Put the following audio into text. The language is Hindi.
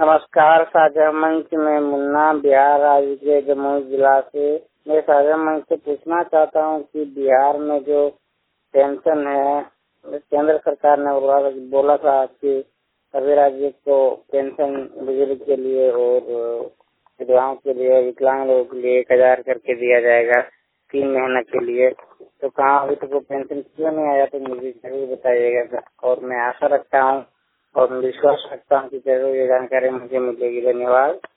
नमस्कार। साझा मंच में मुन्ना, बिहार राज्य के जमुई जिला से। मैं साझा मंच से पूछना चाहता हूँ कि बिहार में जो पेंशन है, केंद्र सरकार ने बोला था कि सभी राज्य को पेंशन बुजुर्ग के लिए और विधवाओं के लिए, विकलांग लोगों के लिए 1000 करके दिया जाएगा 3 महीने के लिए। तो कहाँ अभी तक वो पेंशन क्यों नहीं आया, तो मुझे जरूर बताइएगा। और मैं आशा रखता हूँ और मैं विश्वास रखता हूँ कि जरूर ये जानकारी मुझे मिलेगी। धन्यवाद।